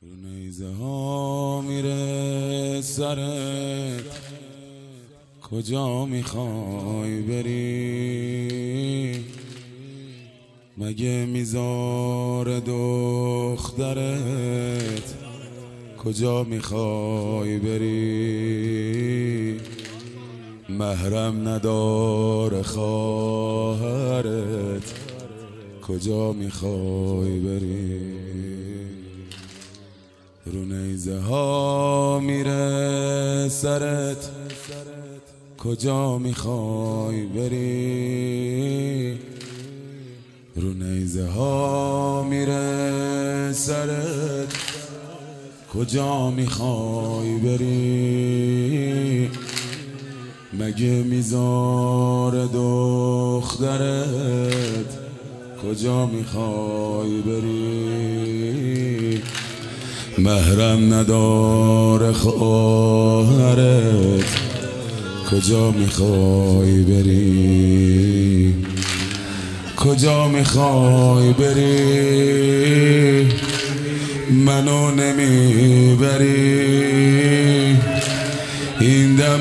رو نیزه ها میره سرت، کجا میخوای بری؟ مگه میذاره دخترت، کجا میخوای بری؟ محرم نداره خواهرت، کجا میخوای بری؟ رو نیزه ها میره سرت، کجا میخوای بری؟ رو نیزه ها میره سرت، کجا میخوای بری؟ مگه میذاره دخترت، کجا میخوای بری؟ محرم نداره خواهرت، کجا میخوای بری؟ کجا میخوای بری؟ منو نمیبری؟ این دم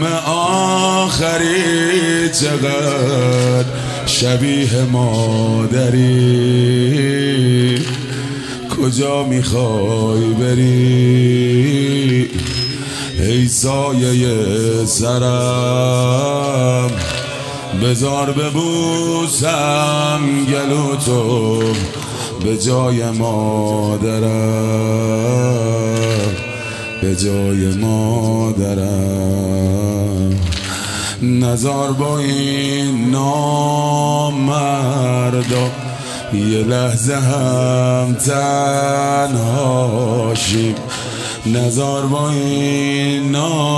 آخری چقدر شبیه مادری، کجا میخوای بری؟ ای سایه سرم، بذار ببوسم گلو تو به جای مادرم، به جای مادرم. نزار با این نامردا یه لحظه هم تنها شیم. نزار با این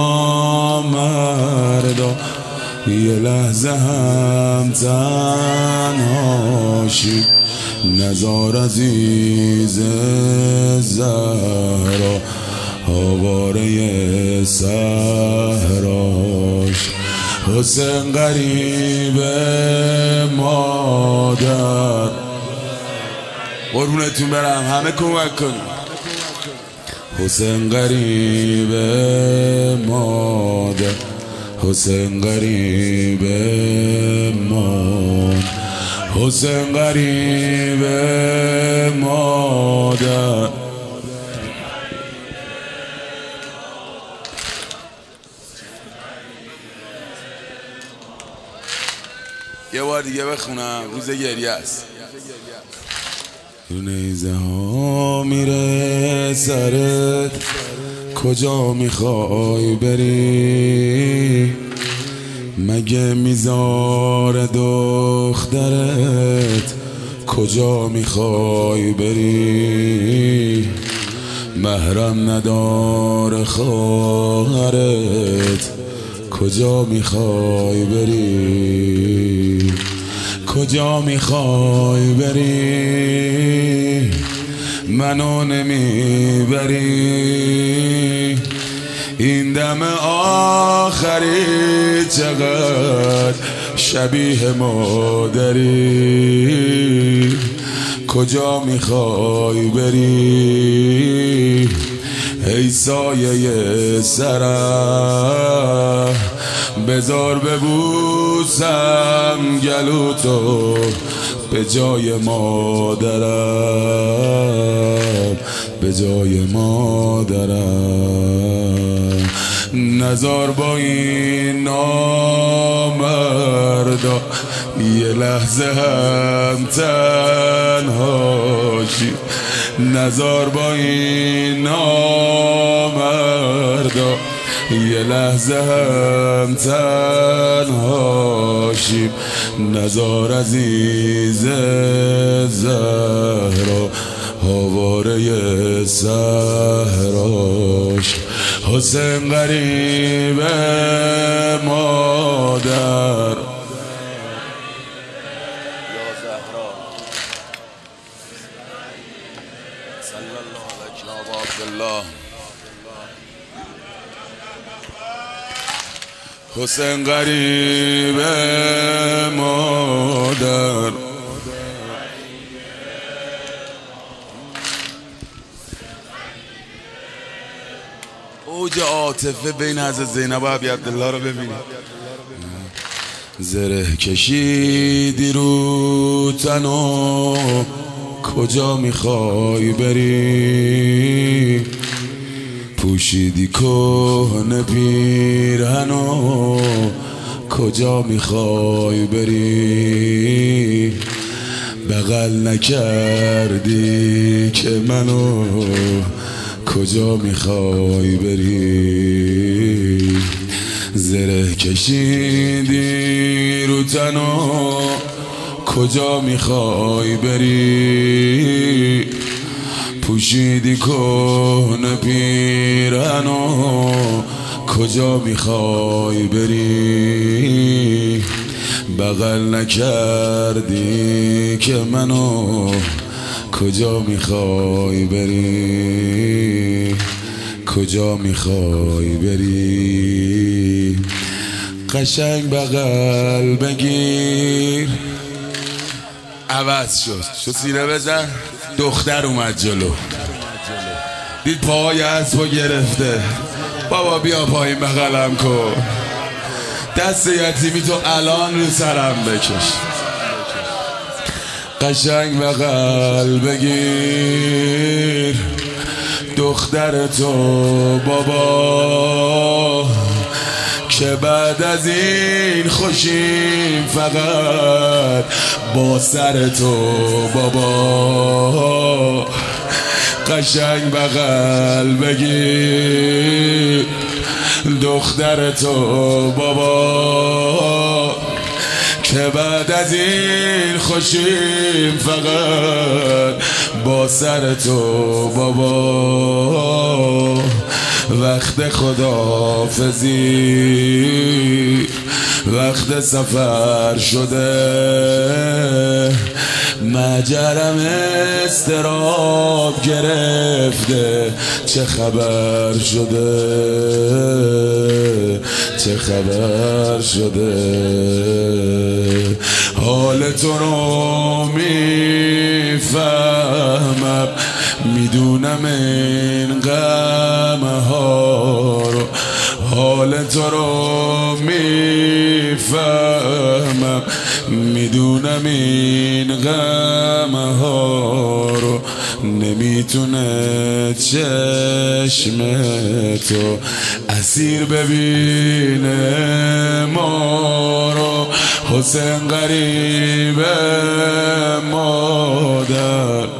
نامردا یه لحظه هم تنها شیم. نزار عزیز زهرا آواره صحراش، حسین غریب مادر. قربونتون برم، همه کمک کنیم. حسین غریب مادر، حسین غریب مادر، حسین غریب مادر. یه بار دیگه بخونم، روز گریه است. رو نیزه ها میره سرت، کجا میخوای بری؟ مگه میذاره دخترت، کجا میخوای بری؟ محرم نداره خواهرت، کجا میخوای بری؟ کجا میخوای بری؟ منو نمیبری؟ این دم آخری چقدر شبیه مادری، کجا میخوای بری؟ ای سایه سرم، بذار ببوسم گلو تو به جای مادرم، به جای مادرم. نزار با این نامردا یه لحظه هم تنها شی. نزار با این نامردا یه لحظه هم تنها شیم. نزار عزیز زهرا آواره صحراش، حسین غریب مادر. یا زهرا صلی الله علیک یا عبدالله. حسین غریب مادر. اوج عاطفه بین حضرت زینب و ابی عبدالله رو ببینید. زره کشیدی رو تنو کجا میخوای بری، پوشیدی کهنه پیرهنو کجا میخوای بری، بغل نکردی که منو کجا میخوای بری، زره کشیدی رو تنو کجا میخوای بری، پوشیدی کهنه پیرهنو کجا میخوای بری، بغل نکردی که منو کجا میخوای بری، کجا میخوای بری. قشنگ بغل بگیر. عوض شد سینه بزن. دختر اومد جلو، دید پاهای اسبو گرفته. بابا بیا پایین بغلم کن، دست یتیمی تو الان رو سرم بکش. قشنگ بغل بگیر دختر تو بابا، که بعد از این خوشیم فقط با سر تو بابا. قشنگ بغل بگیر دختر تو بابا، که بعد از این خوشیم فقط با سر تو بابا. وقت خداحافظی وقت سفر شده، مجرم استراب گرفته. چه خبر شده، چه خبر شده، حال تو رو میفهمم، میدونم این غم ها رو، حال تو رو میفهمم، میدونم این غم ها رو. نمیتونه چشم تو اسیر ببینه ما رو، حسین غریب مادر